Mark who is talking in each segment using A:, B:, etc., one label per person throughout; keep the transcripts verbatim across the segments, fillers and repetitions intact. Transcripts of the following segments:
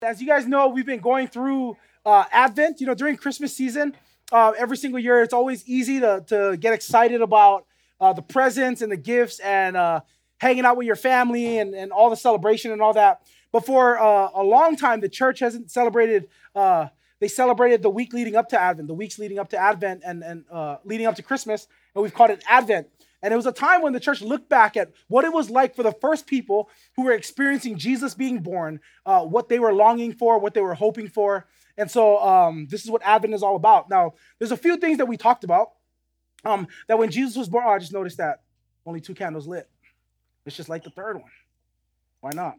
A: As you guys know, we've been going through uh, Advent. You know, during Christmas season, uh, every single year, it's always easy to, to get excited about uh, the presents and the gifts and uh, hanging out with your family and, and all the celebration and all that. But for uh, a long time, the church hasn't celebrated. Uh, they celebrated the week leading up to Advent, the weeks leading up to Advent and, and uh, leading up to Christmas, and we've called it Advent. And it was a time when the church looked back at what it was like for the first people who were experiencing Jesus being born, uh, what they were longing for, what they were hoping for. And so um, this is what Advent is all about. Now, there's a few things that we talked about. Um, that when Jesus was born, oh, I just noticed that only two candles lit. It's just like the third one. Why not?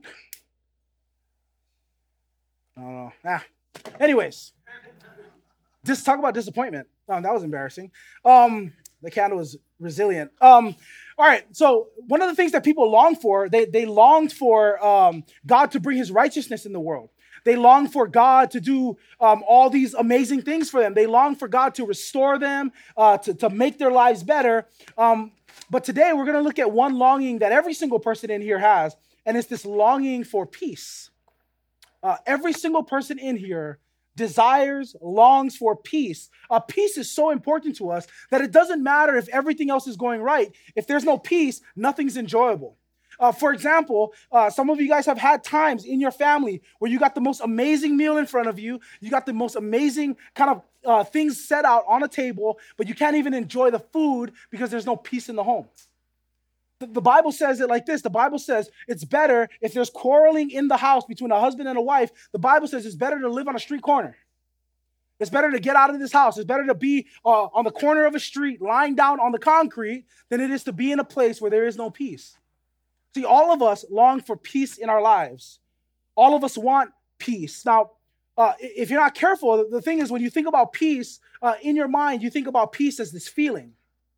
A: I don't know. Ah. Anyways, just talk about disappointment. Oh, that was embarrassing. Um, the candle was resilient. Um, all right, so one of the things that people long for, they, they longed for um, God to bring his righteousness in the world. They longed for God to do um, all these amazing things for them. They longed for God to restore them, uh, to, to make their lives better. Um, but today we're going to look at one longing that every single person in here has, and it's this longing for peace. Uh, every single person in here desires, longs for peace. Uh, peace is so important to us that it doesn't matter if everything else is going right. If there's no peace, nothing's enjoyable. Uh, for example, uh, some of you guys have had times in your family where you got the most amazing meal in front of you. You got the most amazing kind of uh, things set out on a table, but you can't even enjoy the food because there's no peace in the home. The Bible says it like this. The Bible says it's better if there's quarreling in the house between a husband and a wife. The Bible says it's better to live on a street corner. It's better to get out of this house. It's better to be uh, on the corner of a street, lying down on the concrete, than it is to be in a place where there is no peace. See, all of us long for peace in our lives. All of us want peace. Now, uh, if you're not careful, the thing is when you think about peace uh, in your mind, you think about peace as this feeling.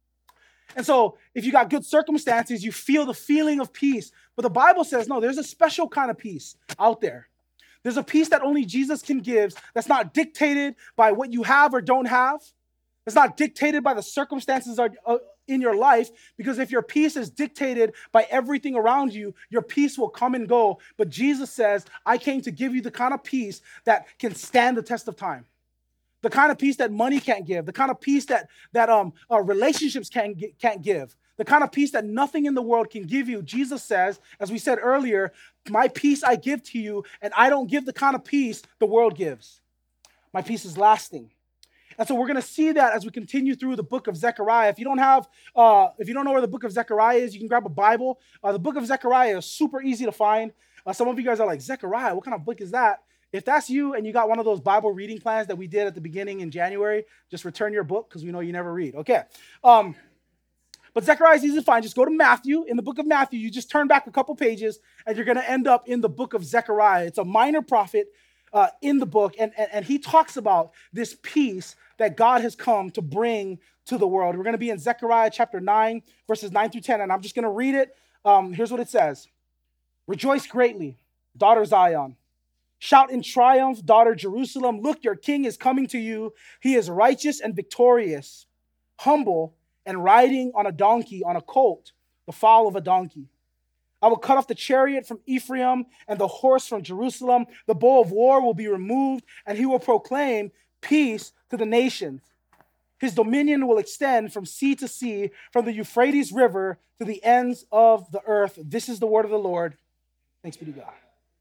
A: And so if you got good circumstances, you feel the feeling of peace. But the Bible says, no, there's a special kind of peace out there. There's a peace that only Jesus can give that's not dictated by what you have or don't have. It's not dictated by the circumstances in your life, because if your peace is dictated by everything around you, your peace will come and go. But Jesus says, I came to give you the kind of peace that can stand the test of time. The kind of peace that money can't give, the kind of peace that that um uh, relationships can't can't give, the kind of peace that nothing in the world can give you. Jesus says, as we said earlier, my peace I give to you, and I don't give the kind of peace the world gives. My peace is lasting. And so we're going to see that as we continue through the book of Zechariah. If you don't have, uh, if you don't know where the book of Zechariah is, you can grab a Bible. Uh, the book of Zechariah is super easy to find. Uh, some of you guys are like, Zechariah, what kind of book is that? If that's you and you got one of those Bible reading plans that we did at the beginning in January, just return your book because we know you never read. Okay. Um, but Zechariah is easy to find. Just go to Matthew. In the book of Matthew, you just turn back a couple pages and you're going to end up in the book of Zechariah. It's a minor prophet uh, in the book, and, and, and he talks about this peace that God has come to bring to the world. We're going to be in Zechariah chapter nine, verses nine through ten, and I'm just going to read it. Um, here's what it says. Rejoice greatly, daughter Zion. Shout in triumph, daughter Jerusalem. Look, your king is coming to you. He is righteous and victorious, humble and riding on a donkey, on a colt, the foal of a donkey. I will cut off the chariot from Ephraim and the horse from Jerusalem. The bow of war will be removed, and he will proclaim peace to the nations. His dominion will extend from sea to sea, from the Euphrates River to the ends of the earth. This is the word of the Lord. Thanks be to God.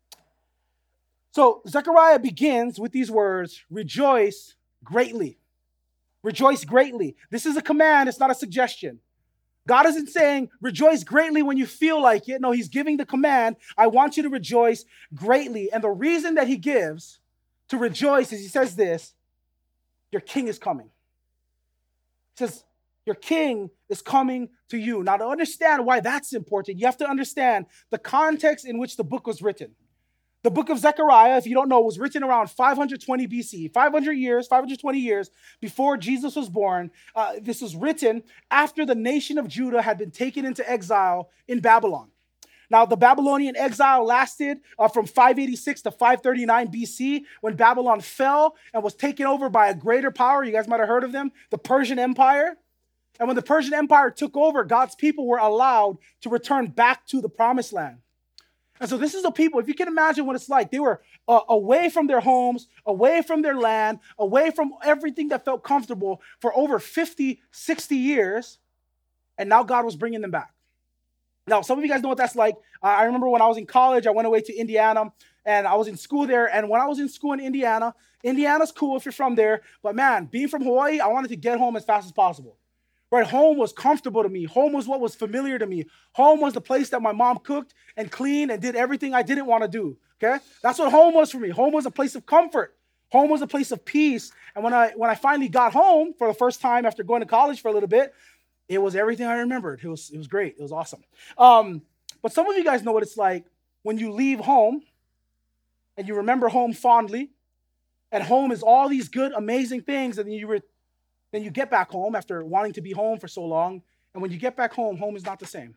A: So Zechariah begins with these words, rejoice greatly. Rejoice greatly. This is a command. It's not a suggestion. God isn't saying rejoice greatly when you feel like it. No, he's giving the command. I want you to rejoice greatly. And the reason that he gives to rejoice is he says this, your king is coming. He says, your king is coming to you. Now, to understand why that's important, you have to understand the context in which the book was written. The book of Zechariah, if you don't know, was written around five hundred twenty B C, five hundred years, five hundred twenty years before Jesus was born. Uh, this was written after the nation of Judah had been taken into exile in Babylon. Now, the Babylonian exile lasted uh, from five eighty-six to five thirty-nine B C, when Babylon fell and was taken over by a greater power. You guys might have heard of them, the Persian Empire. And when the Persian Empire took over, God's people were allowed to return back to the promised land. And so this is the people, if you can imagine what it's like, they were uh, away from their homes, away from their land, away from everything that felt comfortable for over fifty, sixty years. And now God was bringing them back. Now, some of you guys know what that's like. Uh, I remember when I was in college, I went away to Indiana, and I was in school there. And when I was in school in Indiana, Indiana's cool if you're from there. But man, being from Hawaii, I wanted to get home as fast as possible. Right? Home was comfortable to me. Home was what was familiar to me. Home was the place that my mom cooked and cleaned and did everything I didn't want to do. Okay? That's what home was for me. Home was a place of comfort. Home was a place of peace. And when I when I finally got home for the first time after going to college for a little bit, it was everything I remembered. It was, it was great. It was awesome. Um, but some of you guys know what it's like when you leave home and you remember home fondly, and home is all these good, amazing things, and then you, re- then you get back home after wanting to be home for so long, and when you get back home, home is not the same.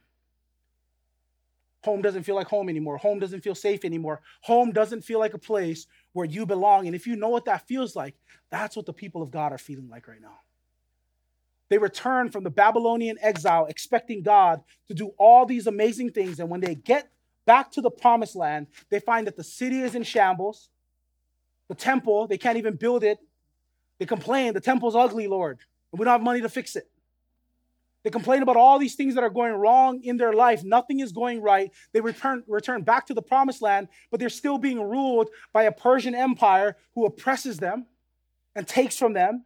A: Home doesn't feel like home anymore. Home doesn't feel safe anymore. Home doesn't feel like a place where you belong, and if you know what that feels like, that's what the people of God are feeling like right now. They return from the Babylonian exile expecting God to do all these amazing things. And when they get back to the promised land, they find that the city is in shambles. The temple, they can't even build it. They complain, the temple's ugly, Lord, and we don't have money to fix it. They complain about all these things that are going wrong in their life. Nothing is going right. They return, return back to the promised land, but they're still being ruled by a Persian empire who oppresses them and takes from them.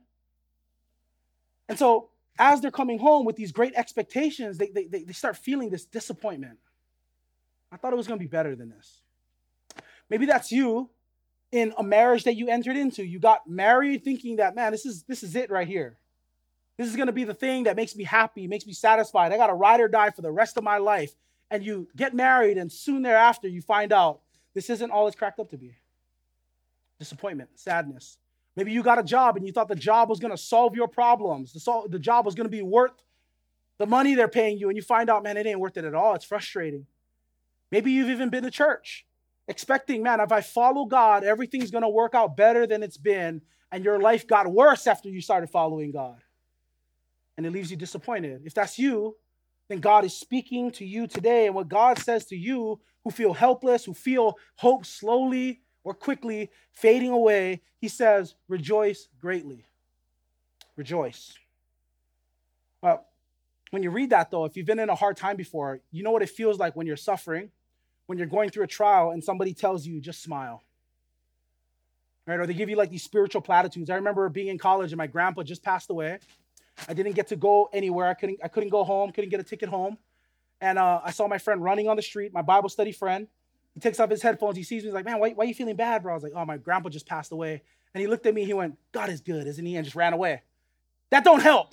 A: And so as they're coming home with these great expectations, they, they, they start feeling this disappointment. I thought it was going to be better than this. Maybe that's you in a marriage that you entered into. You got married thinking that, man, this is, this is it right here. This is going to be the thing that makes me happy, makes me satisfied. I got to ride or die for the rest of my life. And you get married, and soon thereafter, you find out this isn't all it's cracked up to be. Disappointment, sadness. Maybe you got a job and you thought the job was going to solve your problems. The, sol- the job was going to be worth the money they're paying you, and you find out, man, it ain't worth it at all. It's frustrating. Maybe you've even been to church expecting, man, if I follow God, everything's going to work out better than it's been, and your life got worse after you started following God. And it leaves you disappointed. If that's you, then God is speaking to you today, and what God says to you who feel helpless, who feel hope slowly or quickly fading away, he says, rejoice greatly. Rejoice. Well, when you read that, though, if you've been in a hard time before, you know what it feels like when you're suffering, when you're going through a trial and somebody tells you, just smile. Right? Or they give you like these spiritual platitudes. I remember being in college and my grandpa just passed away. I didn't get to go anywhere. I couldn't, I couldn't go home, couldn't get a ticket home. And uh, I saw my friend running on the street, my Bible study friend. He takes off his headphones. He sees me. He's like, man, why, why are you feeling bad, bro? I was like, oh, my grandpa just passed away. And he looked at me. He went, God is good, isn't he? And just ran away. That don't help.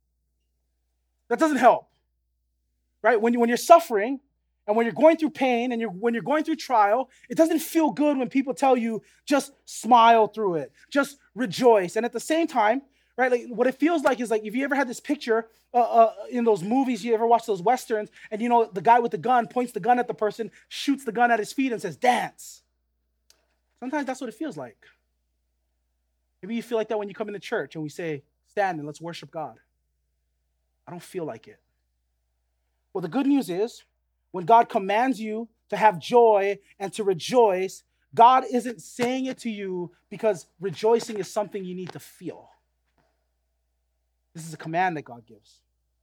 A: That doesn't help. Right? When, you, when you're suffering and when you're going through pain and you're, when you're going through trial, it doesn't feel good when people tell you, just smile through it. Just rejoice. And at the same time, right, like what it feels like is like if you ever had this picture uh, uh, in those movies, you ever watch those Westerns, and you know the guy with the gun points the gun at the person, shoots the gun at his feet and says, dance. Sometimes that's what it feels like. Maybe you feel like that when you come into church and we say, stand and let's worship God. I don't feel like it. Well, the good news is when God commands you to have joy and to rejoice, God isn't saying it to you because rejoicing is something you need to feel. This is a command that God gives.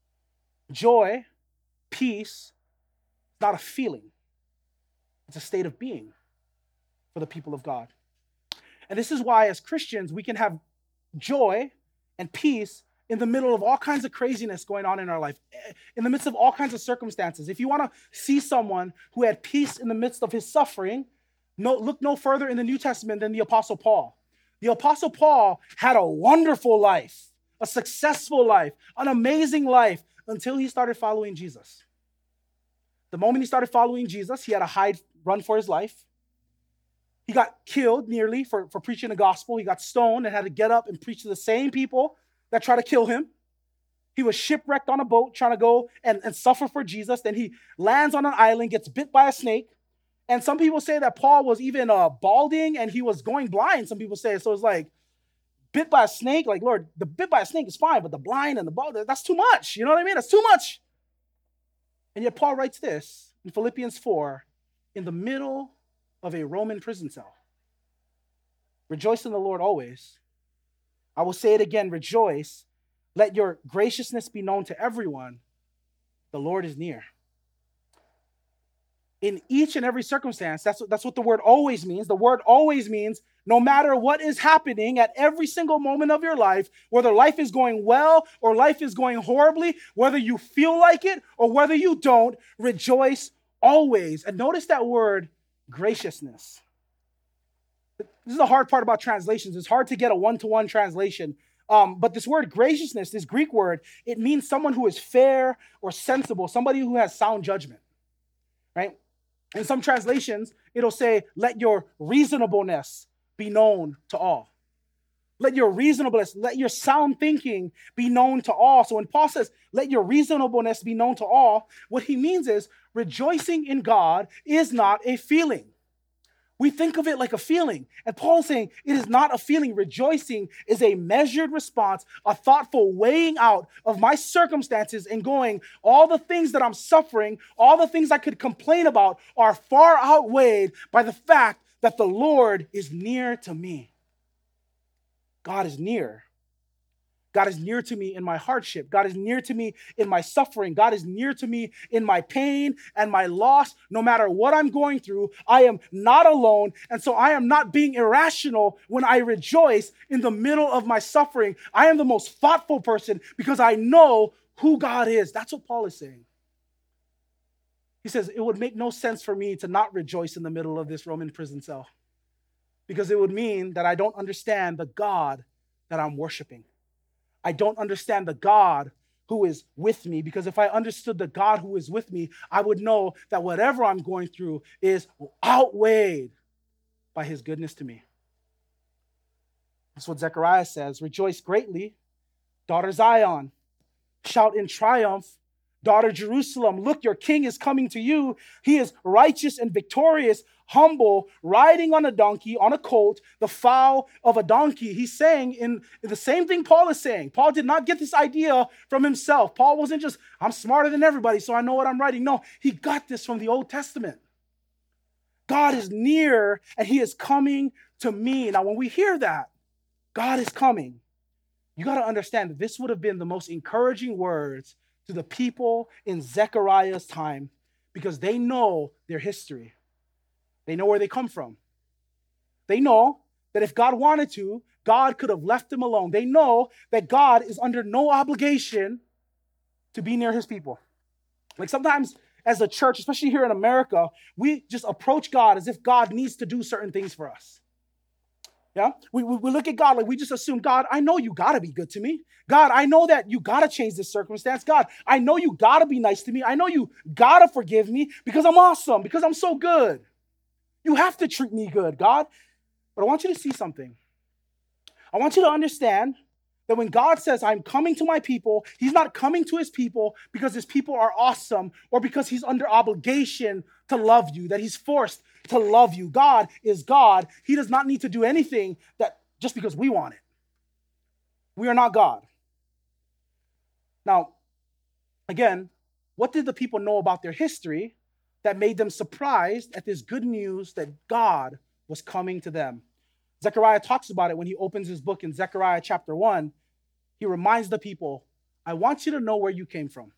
A: Joy, peace, not a feeling. It's a state of being for the people of God. And this is why, as Christians, we can have joy and peace in the middle of all kinds of craziness going on in our life, in the midst of all kinds of circumstances. If you want to see someone who had peace in the midst of his suffering, no, look no further in the New Testament than the Apostle Paul. The Apostle Paul had a wonderful life, a successful life, an amazing life, until he started following Jesus. The moment he started following Jesus, he had to hide, run for his life. He got killed nearly for, for preaching the gospel. He got stoned and had to get up and preach to the same people that try to kill him. He was shipwrecked on a boat trying to go and, and suffer for Jesus. Then he lands on an island, gets bit by a snake. And some people say that Paul was even uh, balding and he was going blind, some people say. So it's like, bit by a snake, like, Lord, the bit by a snake is fine, but the blind and the bald, that's too much. You know what I mean? That's too much. And yet Paul writes this in Philippians four, in the middle of a Roman prison cell. Rejoice in the Lord always. I will say it again, rejoice. Let your graciousness be known to everyone. The Lord is near. In each and every circumstance, that's what, that's what the word always means. The word always means no matter what is happening at every single moment of your life, whether life is going well or life is going horribly, whether you feel like it or whether you don't, rejoice always. And notice that word, graciousness. This is the hard part about translations. It's hard to get a one-to-one translation. Um, but this word graciousness, this Greek word, it means someone who is fair or sensible, somebody who has sound judgment, right? In some translations, it'll say, let your reasonableness be known to all. Let your reasonableness, let your sound thinking be known to all. So when Paul says, let your reasonableness be known to all, what he means is rejoicing in God is not a feeling. We think of it like a feeling. And Paul is saying it is not a feeling. Rejoicing is a measured response, a thoughtful weighing out of my circumstances and going, all the things that I'm suffering, all the things I could complain about are far outweighed by the fact that the Lord is near to me. God is near. God is near to me in my hardship. God is near to me in my suffering. God is near to me in my pain and my loss. No matter what I'm going through, I am not alone. And so I am not being irrational when I rejoice in the middle of my suffering. I am the most thoughtful person because I know who God is. That's what Paul is saying. He says, it would make no sense for me to not rejoice in the middle of this Roman prison cell because it would mean that I don't understand the God that I'm worshiping. I don't understand the God who is with me, because if I understood the God who is with me, I would know that whatever I'm going through is outweighed by his goodness to me. That's what Zechariah says. Rejoice greatly, daughter Zion. Shout in triumph, daughter Jerusalem. Look, your king is coming to you. He is righteous and victorious, humble, riding on a donkey, on a colt, the foal of a donkey. He's saying in, in the same thing Paul is saying. Paul did not get this idea from himself. Paul wasn't just, I'm smarter than everybody, so I know what I'm writing. No, he got this from the Old Testament. God is near and he is coming to me. Now, when we hear that, God is coming, you got to understand that this would have been the most encouraging words to the people in Zechariah's time because they know their history. They know where they come from. They know that if God wanted to, God could have left them alone. They know that God is under no obligation to be near his people. Like sometimes as a church, especially here in America, we just approach God as if God needs to do certain things for us. Yeah, we, we, we look at God like we just assume, God, I know you got to be good to me. God, I know that you got to change this circumstance. God, I know you got to be nice to me. I know you got to forgive me because I'm awesome, because I'm so good. You have to treat me good, God. But I want you to see something. I want you to understand that when God says, I'm coming to my people, he's not coming to his people because his people are awesome or because he's under obligation to love you, that he's forced to love you. God is God. He does not need to do anything that just because we want it. We are not God. Now, again, what did the people know about their history that made them surprised at this good news that God was coming to them? Zechariah talks about it when he opens his book in Zechariah chapter one. He reminds the people, I want you to know where you came from.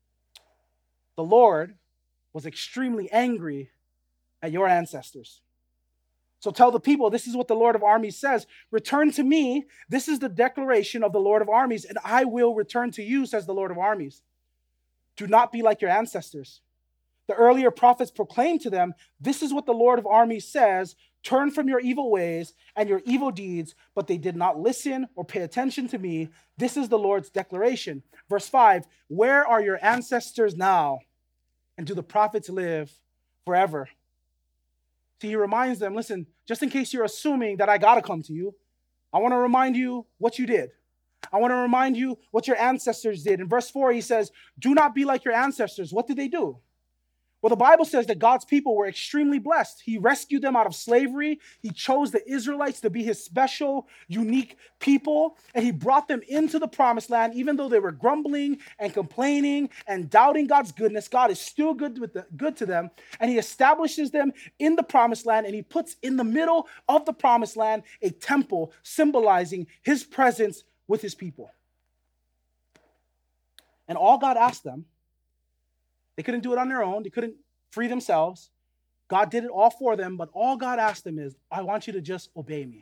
A: The Lord was extremely angry at your ancestors. So tell the people, this is what the Lord of armies says. Return to me. This is the declaration of the Lord of armies, and I will return to you, says the Lord of armies. Do not be like your ancestors. The earlier prophets proclaimed to them, this is what the Lord of armies says. Turn from your evil ways and your evil deeds, but they did not listen or pay attention to me. This is the Lord's declaration. Verse five, where are your ancestors now? And do the prophets live forever? So he reminds them, listen, just in case you're assuming that I got to come to you, I want to remind you what you did. I want to remind you what your ancestors did. In verse four, he says, do not be like your ancestors. What did they do? Well, the Bible says that God's people were extremely blessed. He rescued them out of slavery. He chose the Israelites to be his special, unique people. And he brought them into the promised land, even though they were grumbling and complaining and doubting God's goodness. God is still good, with the, good to them. And he establishes them in the promised land. And he puts in the middle of the promised land a temple symbolizing his presence with his people. And all God asked them, they couldn't do it on their own. They couldn't free themselves. God did it all for them, but all God asked them is, I want you to just obey me.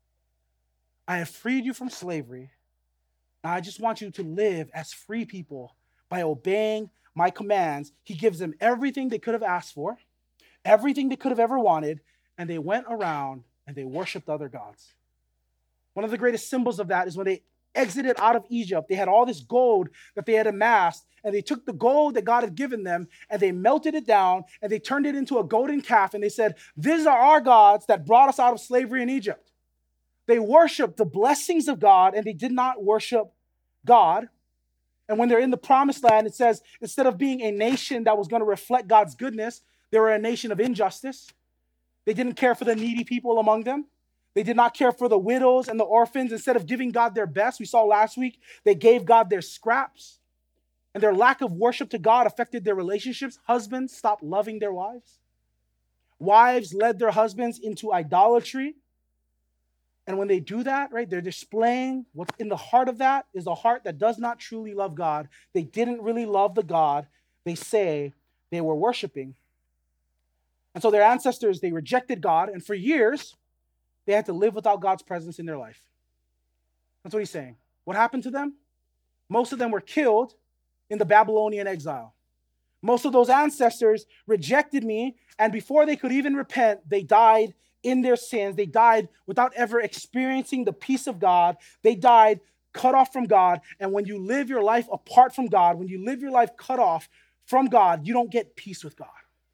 A: I have freed you from slavery. Now I just want you to live as free people by obeying my commands. He gives them everything they could have asked for, everything they could have ever wanted, and they went around and they worshiped other gods. One of the greatest symbols of that is when they exited out of Egypt. They had all this gold that they had amassed, and they took the gold that God had given them, and they melted it down, and they turned it into a golden calf, and they said, these are our gods that brought us out of slavery in Egypt. They worshiped the blessings of God, and they did not worship God. And when they're in the promised land, it says, instead of being a nation that was going to reflect God's goodness, they were a nation of injustice. They didn't care for the needy people among them. They did not care for the widows and the orphans. Instead of giving God their best, we saw last week, they gave God their scraps. And their lack of worship to God affected their relationships. Husbands stopped loving their wives. Wives led their husbands into idolatry. And when they do that, right, they're displaying what's in the heart of that is a heart that does not truly love God. They didn't really love the God they say they were worshiping. And so their ancestors, they rejected God. And for years, they had to live without God's presence in their life. That's what he's saying. What happened to them? Most of them were killed in the Babylonian exile. Most of those ancestors rejected me, and before they could even repent, they died in their sins. They died without ever experiencing the peace of God. They died cut off from God. And when you live your life apart from God, when you live your life cut off from God, you don't get peace with God.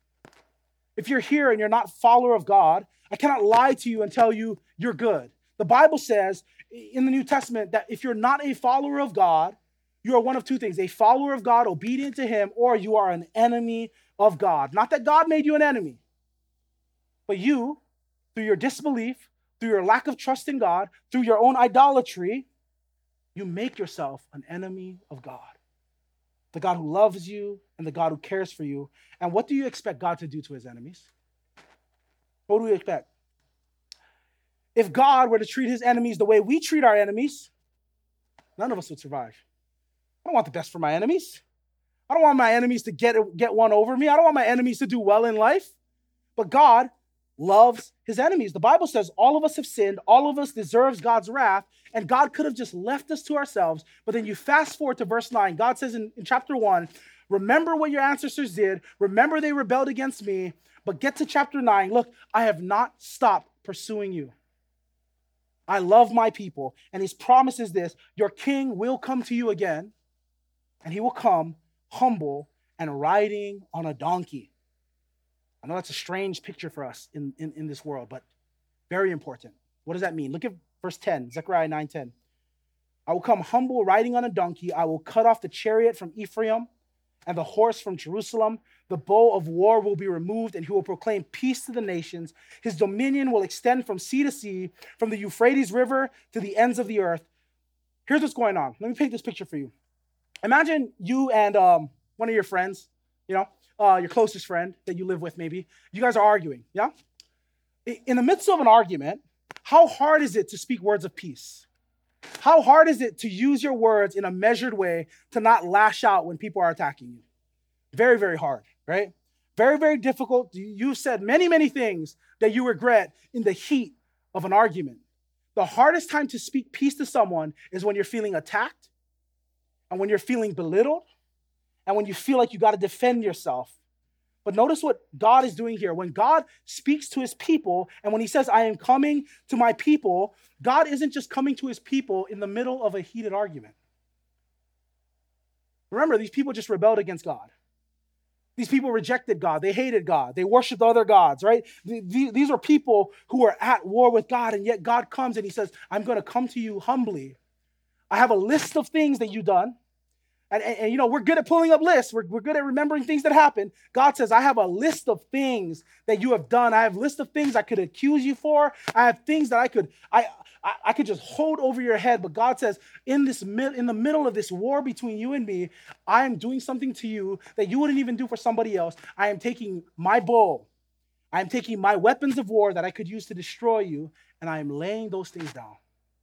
A: If you're here and you're not a follower of God, I cannot lie to you and tell you you're good. The Bible says in the New Testament that if you're not a follower of God, you are one of two things: a follower of God, obedient to him, or you are an enemy of God. Not that God made you an enemy, but you, through your disbelief, through your lack of trust in God, through your own idolatry, you make yourself an enemy of God. The God who loves you and the God who cares for you. And what do you expect God to do to his enemies? What do we expect? If God were to treat his enemies the way we treat our enemies, none of us would survive. I don't want the best for my enemies. I don't want my enemies to get, get one over me. I don't want my enemies to do well in life. But God loves his enemies. The Bible says all of us have sinned. All of us deserves God's wrath. And God could have just left us to ourselves. But then you fast forward to verse nine. God says in, in chapter one, remember what your ancestors did. Remember they rebelled against me. But get to chapter nine. Look, I have not stopped pursuing you. I love my people. And his promise is this: your king will come to you again. And he will come humble and riding on a donkey. I know that's a strange picture for us in, in, in this world, but very important. What does that mean? Look at verse ten, Zechariah nine ten. I will come humble riding on a donkey. I will cut off the chariot from Ephraim and the horse from Jerusalem. The bow of war will be removed, and he will proclaim peace to the nations. His dominion will extend from sea to sea, from the Euphrates River to the ends of the earth. Here's what's going on. Let me paint this picture for you. Imagine you and um, one of your friends, you know, uh, your closest friend that you live with maybe. You guys are arguing, yeah? In the midst of an argument, how hard is it to speak words of peace? How hard is it to use your words in a measured way to not lash out when people are attacking you? Very, very hard, right? Very, very difficult. You've said many, many things that you regret in the heat of an argument. The hardest time to speak peace to someone is when you're feeling attacked, and when you're feeling belittled, and when you feel like you got to defend yourself. But notice what God is doing here. When God speaks to his people, and when he says, I am coming to my people, God isn't just coming to his people in the middle of a heated argument. Remember, these people just rebelled against God. These people rejected God. They hated God. They worshiped other gods, right? These are people who are at war with God, and yet God comes and he says, I'm going to come to you humbly. I have a list of things that you've done. And, and, and, you know, we're good at pulling up lists. We're, we're good at remembering things that happen. God says, I have a list of things that you have done. I have a list of things I could accuse you for. I have things that I could I I, I could just hold over your head. But God says, in this mid, in the middle of this war between you and me, I am doing something to you that you wouldn't even do for somebody else. I am taking my bow. I am taking my weapons of war that I could use to destroy you, and I am laying those things down.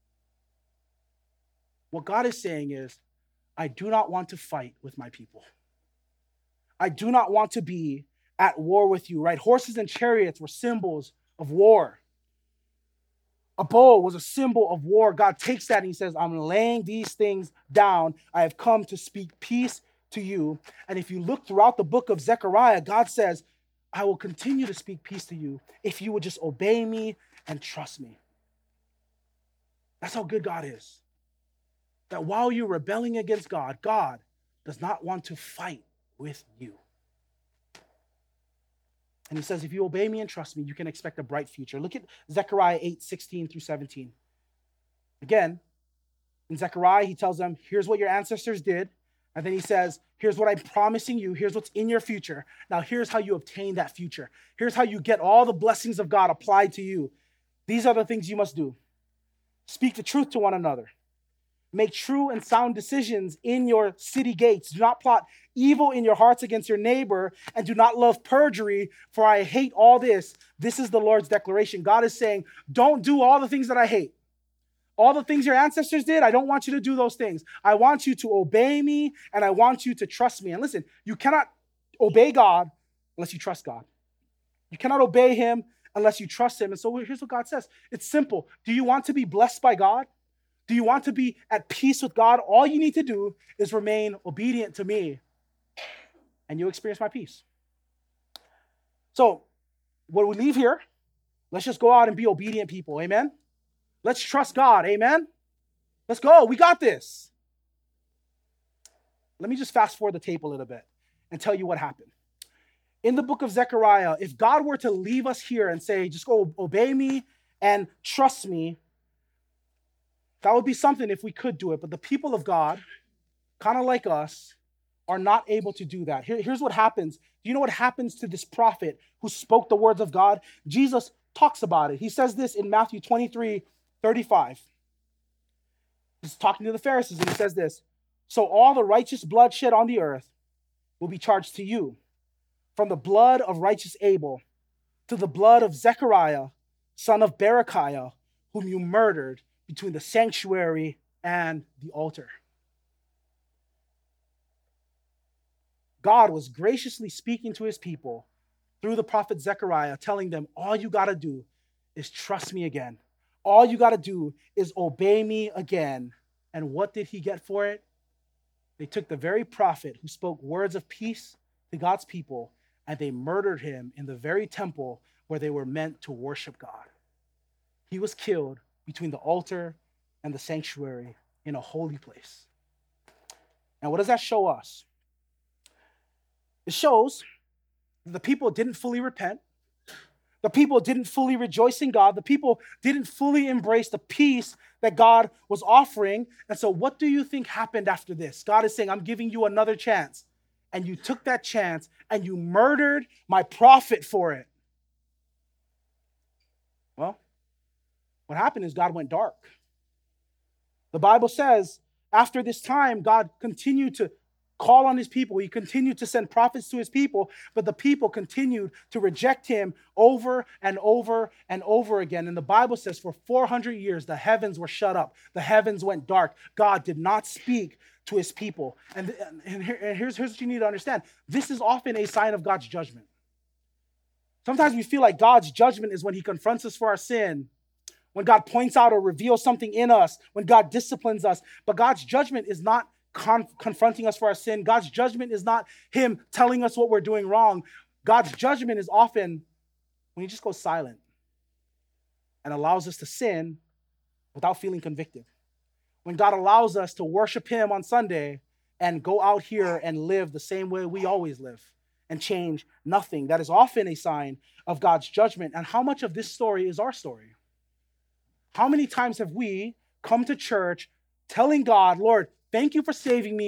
A: What God is saying is, I do not want to fight with my people. I do not want to be at war with you, right? Horses and chariots were symbols of war. A bow was a symbol of war. God takes that and he says, I'm laying these things down. I have come to speak peace to you. And if you look throughout the book of Zechariah, God says, I will continue to speak peace to you if you would just obey me and trust me. That's how good God is. That while you're rebelling against God, God does not want to fight with you. And he says, if you obey me and trust me, you can expect a bright future. Look at Zechariah eight, sixteen through seventeen. Again, in Zechariah, he tells them, here's what your ancestors did. And then he says, here's what I'm promising you. Here's what's in your future. Now, here's how you obtain that future. Here's how you get all the blessings of God applied to you. These are the things you must do. Speak the truth to one another. Make true and sound decisions in your city gates. Do not plot evil in your hearts against your neighbor, and do not love perjury, for I hate all this. This is the Lord's declaration. God is saying, don't do all the things that I hate. All the things your ancestors did, I don't want you to do those things. I want you to obey me, and I want you to trust me. And listen, you cannot obey God unless you trust God. You cannot obey him unless you trust him. And so here's what God says. It's simple. Do you want to be blessed by God? Do you want to be at peace with God? All you need to do is remain obedient to me, and you'll experience my peace. So when we leave here, let's just go out and be obedient people. Amen? Let's trust God. Amen? Let's go. We got this. Let me just fast forward the tape a little bit and tell you what happened. In the book of Zechariah, if God were to leave us here and say, just go obey me and trust me, that would be something if we could do it. But the people of God, kind of like us, are not able to do that. Here, here's what happens. Do you know what happens to this prophet who spoke the words of God? Jesus talks about it. He says this in Matthew twenty-three, thirty-five. He's talking to the Pharisees, and he says this. So all the righteous blood shed on the earth will be charged to you, from the blood of righteous Abel to the blood of Zechariah, son of Berechiah, whom you murdered between the sanctuary and the altar. God was graciously speaking to his people through the prophet Zechariah, telling them, all you got to do is trust me again. All you got to do is obey me again. And what did he get for it? They took the very prophet who spoke words of peace to God's people, and they murdered him in the very temple where they were meant to worship God. He was killed between the altar and the sanctuary in a holy place. And what does that show us? It shows that the people didn't fully repent. The people didn't fully rejoice in God. The people didn't fully embrace the peace that God was offering. And so what do you think happened after this? God is saying, I'm giving you another chance. And you took that chance and you murdered my prophet for it. Well, what happened is God went dark. The Bible says after this time, God continued to call on his people. He continued to send prophets to his people, but the people continued to reject him over and over and over again. And the Bible says for four hundred years, the heavens were shut up. The heavens went dark. God did not speak to his people. And, and, here, and here's, here's what you need to understand. This is often a sign of God's judgment. Sometimes we feel like God's judgment is when he confronts us for our sin, when God points out or reveals something in us, when God disciplines us. But God's judgment is not Con- confronting us for our sin. God's judgment is not him telling us what we're doing wrong. God's judgment is often when he just goes silent and allows us to sin without feeling convicted. When God allows us to worship him on Sunday and go out here and live the same way we always live and change nothing. That is often a sign of God's judgment. And how much of this story is our story? How many times have we come to church telling God, Lord, thank you for saving me.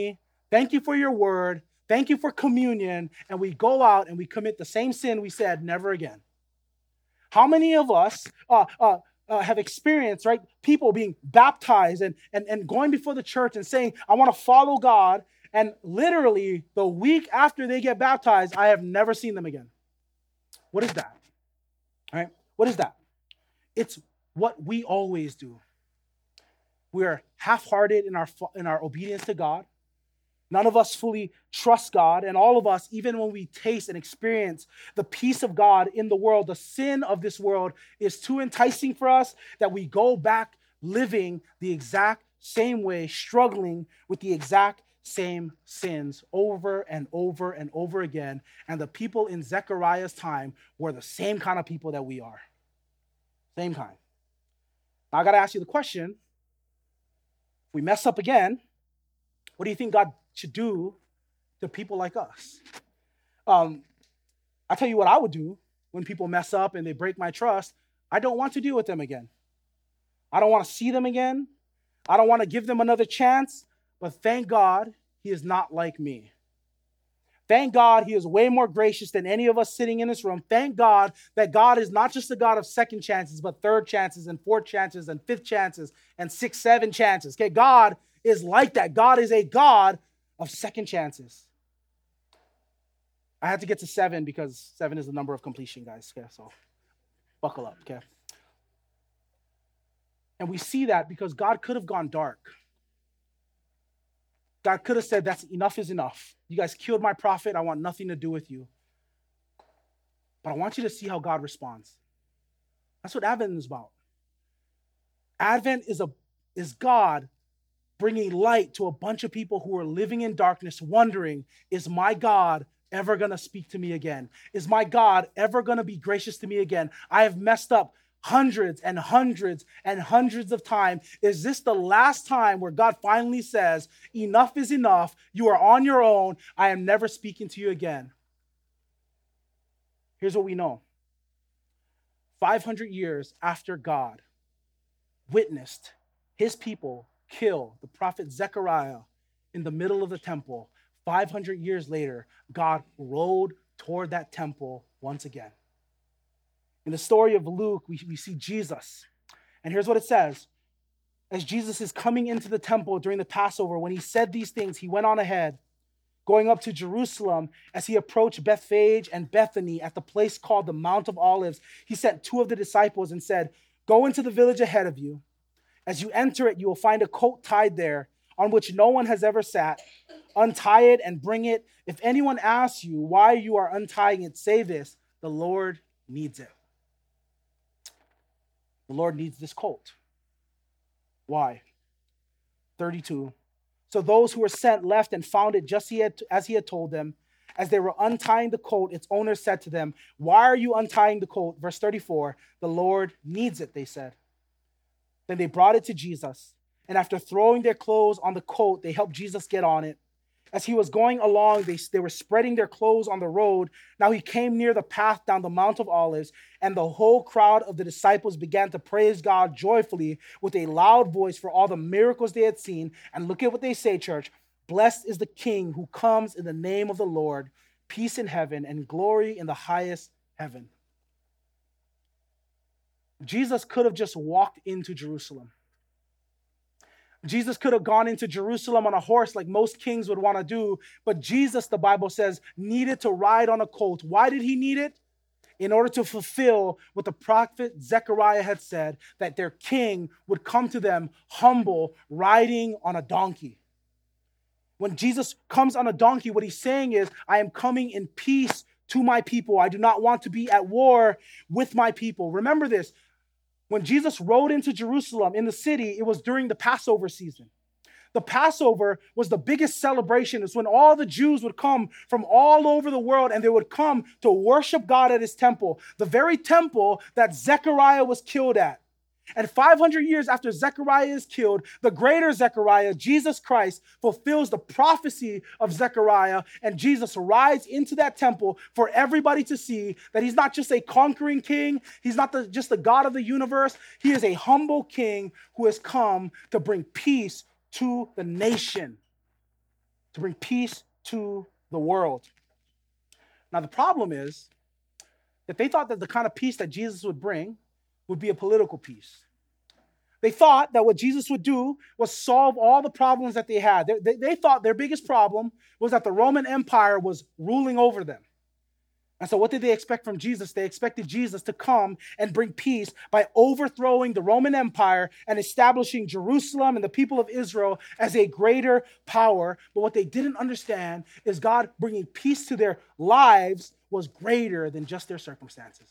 A: Thank you for your word. Thank you for communion. And we go out and we commit the same sin we said never again. How many of us uh, uh, uh, have experienced, right, people being baptized and, and, and going before the church and saying, I want to follow God. And literally the week after they get baptized, I have never seen them again. What is that? All right? What is that? It's what we always do. We are half-hearted in our, in our obedience to God. None of us fully trust God, and all of us, even when we taste and experience the peace of God in the world, the sin of this world is too enticing for us that we go back living the exact same way, struggling with the exact same sins over and over and over again. And the people in Zechariah's time were the same kind of people that we are. Same kind. Now, I got to ask you the question, if we mess up again, what do you think God should do to people like us? Um, I tell you what I would do when people mess up and they break my trust. I don't want to deal with them again. I don't want to see them again. I don't want to give them another chance. But thank God he is not like me. Thank God he is way more gracious than any of us sitting in this room. Thank God that God is not just a God of second chances, but third chances and fourth chances and fifth chances and six, seven chances. Okay, God is like that. God is a God of second chances. I had to get to seven because seven is the number of completion, guys. Okay, so buckle up, okay? And we see that because God could have gone dark. God could have said, that's enough is enough. You guys killed my prophet. I want nothing to do with you. But I want you to see how God responds. That's what Advent is about. Advent is a is God bringing light to a bunch of people who are living in darkness, wondering, is my God ever going to speak to me again? Is my God ever going to be gracious to me again? I have messed up hundreds and hundreds and hundreds of times. Is this the last time where God finally says, enough is enough, you are on your own, I am never speaking to you again? Here's what we know. five hundred years after God witnessed his people kill the prophet Zechariah in the middle of the temple, five hundred years later, God rode toward that temple once again. In the story of Luke, we, we see Jesus. And here's what it says. As Jesus is coming into the temple during the Passover, when he said these things, he went on ahead, going up to Jerusalem. As he approached Bethphage and Bethany at the place called the Mount of Olives, he sent two of the disciples and said, go into the village ahead of you. As you enter it, you will find a coat tied there on which no one has ever sat. Untie it and bring it. If anyone asks you why you are untying it, say this, the Lord needs it. The Lord needs this colt. Why? thirty-two. So those who were sent left and found it just as he had told them. As they were untying the coat, its owner said to them, why are you untying the coat? Verse thirty-four, the Lord needs it, they said. Then they brought it to Jesus. And after throwing their clothes on the coat, they helped Jesus get on it. As he was going along, they, they were spreading their clothes on the road. Now he came near the path down the Mount of Olives, and the whole crowd of the disciples began to praise God joyfully with a loud voice for all the miracles they had seen. And look at what they say, church. Blessed is the King who comes in the name of the Lord. Peace in heaven and glory in the highest heaven. Jesus could have just walked into Jerusalem. Jesus could have gone into Jerusalem on a horse like most kings would want to do, but Jesus, the Bible says, needed to ride on a colt. Why did he need it? In order to fulfill what the prophet Zechariah had said, that their king would come to them humble, riding on a donkey. When Jesus comes on a donkey, what he's saying is, I am coming in peace to my people. I do not want to be at war with my people. Remember this. When Jesus rode into Jerusalem in the city, it was during the Passover season. The Passover was the biggest celebration. It's when all the Jews would come from all over the world and they would come to worship God at his temple, the very temple that Zechariah was killed at. And five hundred years after Zechariah is killed, the greater Zechariah, Jesus Christ, fulfills the prophecy of Zechariah, and Jesus rides into that temple for everybody to see that he's not just a conquering king, he's not the, just the God of the universe, he is a humble king who has come to bring peace to the nation. to bring peace to the world. Now, the problem is that they thought that the kind of peace that Jesus would bring would be a political peace. They thought that what Jesus would do was solve all the problems that they had. They, they, they thought their biggest problem was that the Roman Empire was ruling over them. And so what did they expect from Jesus? They expected Jesus to come and bring peace by overthrowing the Roman Empire and establishing Jerusalem and the people of Israel as a greater power. But what they didn't understand is God bringing peace to their lives was greater than just their circumstances.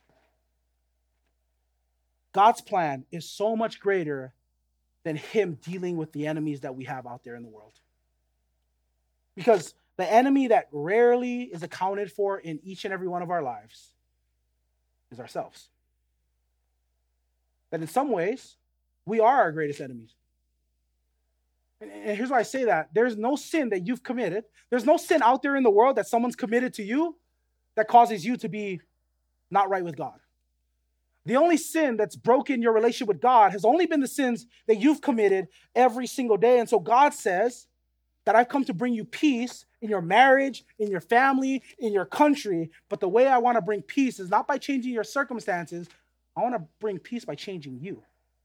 A: God's plan is so much greater than him dealing with the enemies that we have out there in the world. Because the enemy that rarely is accounted for in each and every one of our lives is ourselves. That in some ways, we are our greatest enemies. And, and here's why I say that. There's no sin that you've committed. There's no sin out there in the world that someone's committed to you that causes you to be not right with God. The only sin that's broken your relationship with God has only been the sins that you've committed every single day. And so God says that I've come to bring you peace in your marriage, in your family, in your country. But the way I want to bring peace is not by changing your circumstances. I want to bring peace by changing you.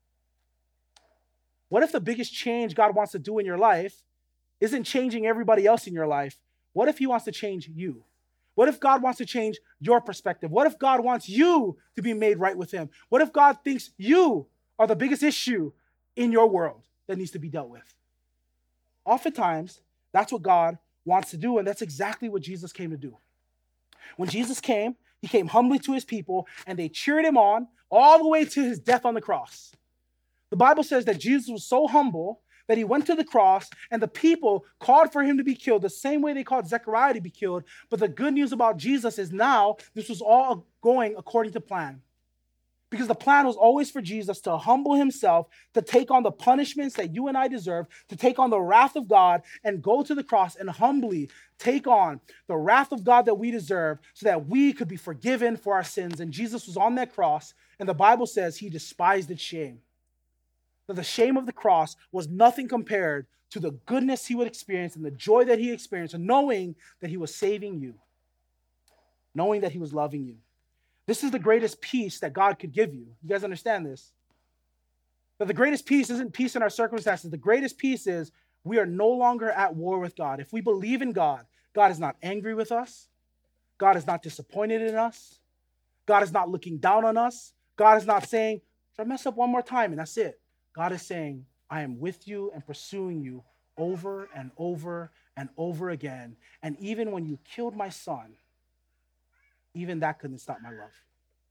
A: What if the biggest change God wants to do in your life isn't changing everybody else in your life? What if he wants to change you? What if God wants to change your perspective? What if God wants you to be made right with him? What if God thinks you are the biggest issue in your world that needs to be dealt with? Oftentimes, that's what God wants to do, and that's exactly what Jesus came to do. When Jesus came, he came humbly to his people, and they cheered him on all the way to his death on the cross. The Bible says that Jesus was so humble that he went to the cross, and the people called for him to be killed the same way they called Zechariah to be killed. But the good news about Jesus is now this was all going according to plan. Because the plan was always for Jesus to humble himself, to take on the punishments that you and I deserve, to take on the wrath of God and go to the cross and humbly take on the wrath of God that we deserve so that we could be forgiven for our sins. And Jesus was on that cross, and the Bible says he despised its shame. That the shame of the cross was nothing compared to the goodness he would experience and the joy that he experienced, and knowing that he was saving you, knowing that he was loving you. This is the greatest peace that God could give you. You guys understand this? But the greatest peace isn't peace in our circumstances. The greatest peace is we are no longer at war with God. If we believe in God, God is not angry with us. God is not disappointed in us. God is not looking down on us. God is not saying, if I mess up one more time and that's it. God is saying, I am with you and pursuing you over and over and over again. And even when you killed my son, even that couldn't stop my love.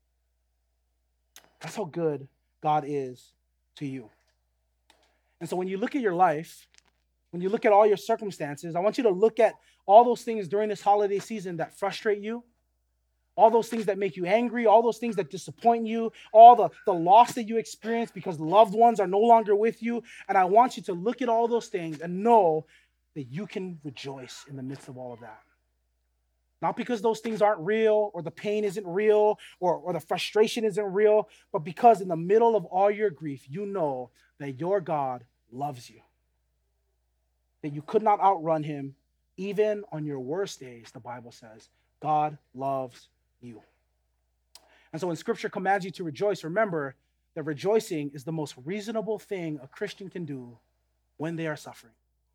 A: That's how good God is to you. And so when you look at your life, when you look at all your circumstances, I want you to look at all those things during this holiday season that frustrate you, all those things that make you angry, all those things that disappoint you, all the, the loss that you experience because loved ones are no longer with you. And I want you to look at all those things and know that you can rejoice in the midst of all of that. Not because those things aren't real, or the pain isn't real, or, or the frustration isn't real, but because in the middle of all your grief, you know that your God loves you. That you could not outrun him, even on your worst days, the Bible says. God loves you. And so when Scripture commands you to rejoice, remember that rejoicing is the most reasonable thing a Christian can do when they are suffering.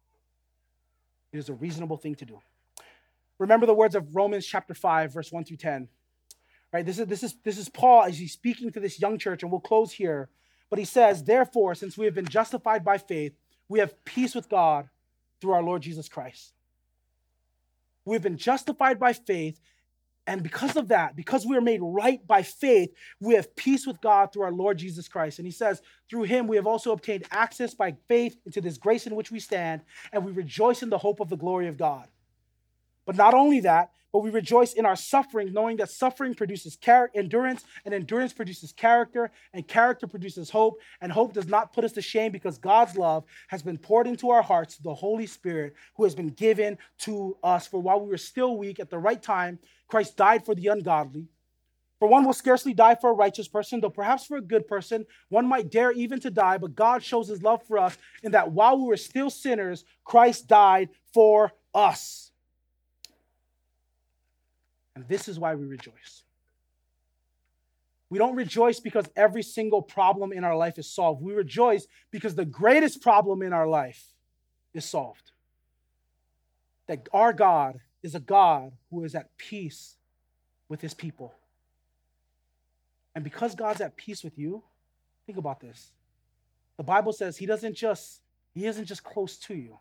A: It is a reasonable thing to do. Remember the words of Romans chapter five, verse one through ten. Right? This is, this is, this is Paul as he's speaking to this young church, and we'll close here. But he says, therefore, since we have been justified by faith, we have peace with God through our Lord Jesus Christ. We've been justified by faith, and because of that, because we are made right by faith, we have peace with God through our Lord Jesus Christ. And he says, through him we have also obtained access by faith into this grace in which we stand, and we rejoice in the hope of the glory of God. But not only that, but we rejoice in our suffering, knowing that suffering produces char- endurance, and endurance produces character, and character produces hope, and hope does not put us to shame because God's love has been poured into our hearts through the Holy Spirit who has been given to us. For while we were still weak, at the right time, Christ died for the ungodly. For one will scarcely die for a righteous person, though perhaps for a good person, one might dare even to die, but God shows his love for us in that while we were still sinners, Christ died for us. And this is why we rejoice. We don't rejoice because every single problem in our life is solved. We rejoice because the greatest problem in our life is solved. That our God is a God who is at peace with his people. And because God's at peace with you, think about this. The Bible says he doesn't just, he isn't just close to you.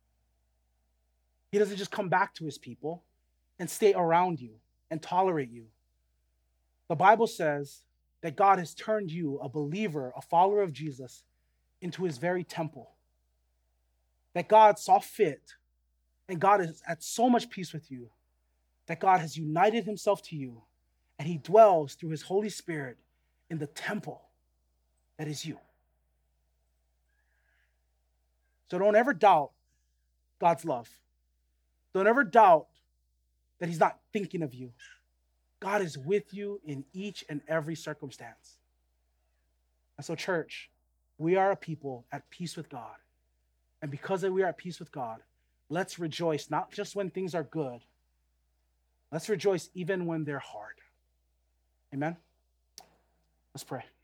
A: He doesn't just come back to his people and stay around you and tolerate you. The Bible says that God has turned you, a believer, a follower of Jesus, into his very temple. That God saw fit, and God is at so much peace with you, that God has united himself to you, and he dwells through his Holy Spirit in the temple that is you. So don't ever doubt God's love. Don't ever doubt that he's not thinking of you. God is with you in each and every circumstance. And so, church, we are a people at peace with God. And because we are at peace with God, let's rejoice not just when things are good. Let's rejoice even when they're hard. Amen? Let's pray.